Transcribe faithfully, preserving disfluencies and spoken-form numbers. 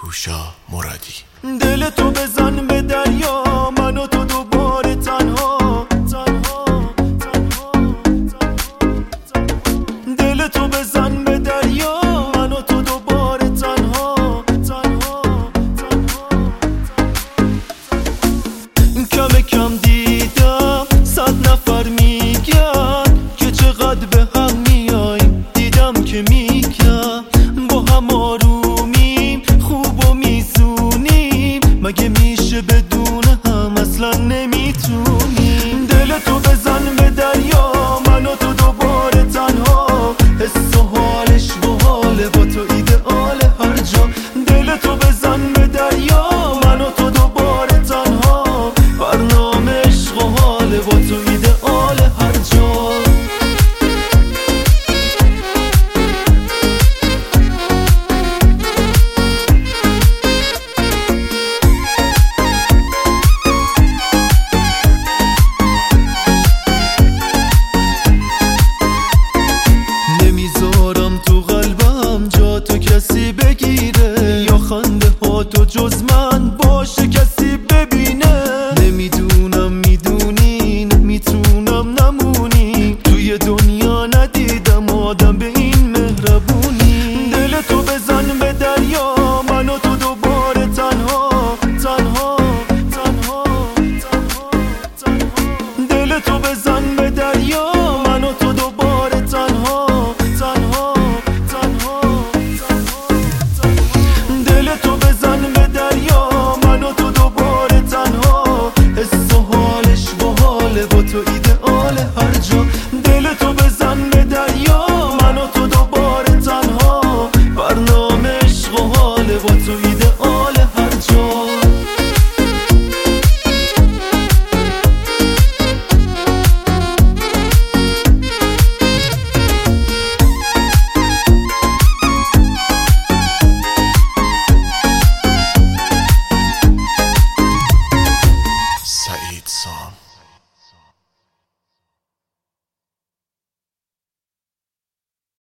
کوشا مرادی. دل تو بزن به دریا، من و تو دوباره تنها تنها تنها دل تو بزن به دریا، من و تو دوباره تنها تنها تنها کم کم دیدم صد نفر میگن که چقدر به هم میایم، دیدم که میگن با هم آرومیم، خوب و میزونیم، مگه میشه بدون هم اصلا نمیتونیم. دل تو بزن به دریا، من و تو دوباره تنها، حس و حالش با حاله، با تو ایدئاله هر جا. دل تو بزن به دریا، من و تو دوباره تنها، برنامه عشق و حاله، با تو ایدئاله هر جا. تو قلبم جا تو کسی بگیره، یا خنده ها تو جز من باشه کسی ببینه. نمیدونم میدونی نمیتونم نمونی، توی دنیا ندیدم آدم به این مهربونی. دل تو بزن به دریا، من و تو دوباره تنها تنها تنها تنها تنها دل تو بزن به دریا، من و تو دوباره تنها تنها تنها دل تو بزن به دریا، من و تو دوباره تنها، حس و حالش با حاله، با تو ایدئاله هر جا. دل تو بزن به دریا، من و تو دوباره تنها، برنامه عشق و حاله، با تو